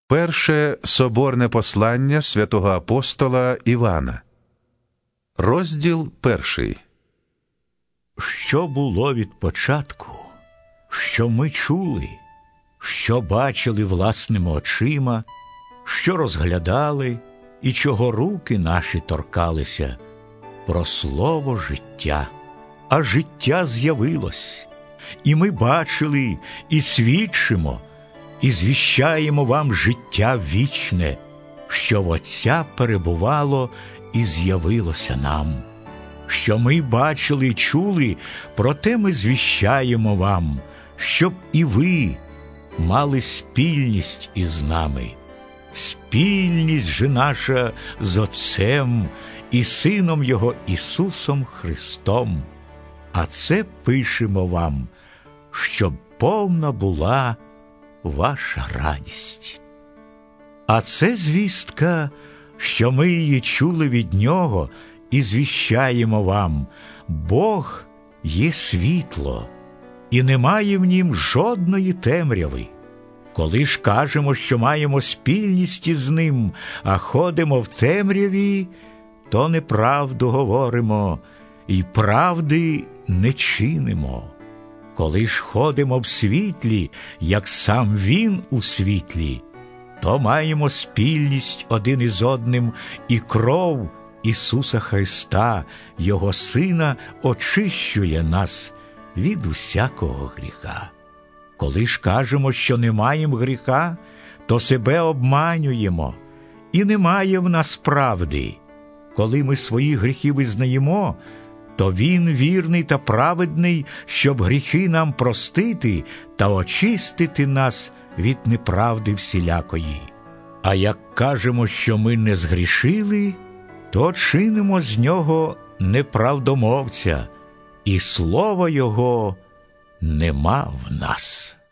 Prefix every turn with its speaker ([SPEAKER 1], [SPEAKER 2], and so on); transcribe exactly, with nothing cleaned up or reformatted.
[SPEAKER 1] Перше соборне послання святого апостола Івана. Розділ перший.
[SPEAKER 2] Що було від початку, що ми чули, що бачили власними очима, що розглядали і чого руки наші торкалися, про слово життя. А життя з'явилось, і ми бачили, і свідчимо, і звіщаємо вам життя вічне, що в Отця перебувало і з'явилося нам. Що ми бачили і чули, проте ми звіщаємо вам, щоб і ви мали спільність із нами. Спільність же наша з Отцем і Сином Його Ісусом Христом. А це пишемо вам, щоб повна була ваша радість. А це звістка, що ми її чули від Нього і звіщаємо вам: Бог є світло, і немає в нім жодної темряви. Коли ж кажемо, що маємо спільність із Ним, а ходимо в темряві, то неправду говоримо, і правди не чинимо. Коли ж ходимо в світлі, як сам Він у світлі, то маємо спільність один із одним, і кров Ісуса Христа, Його Сина, очищує нас від усякого гріха. Коли ж кажемо, що не маємо гріха, то себе обманюємо, і немає в нас правди. Коли ми свої гріхи визнаємо, то Він вірний та праведний, щоб гріхи нам простити та очистити нас від неправди всілякої. А як кажемо, що ми не згрішили, то чинимо з Нього неправдомовця, і слова Його нема в нас.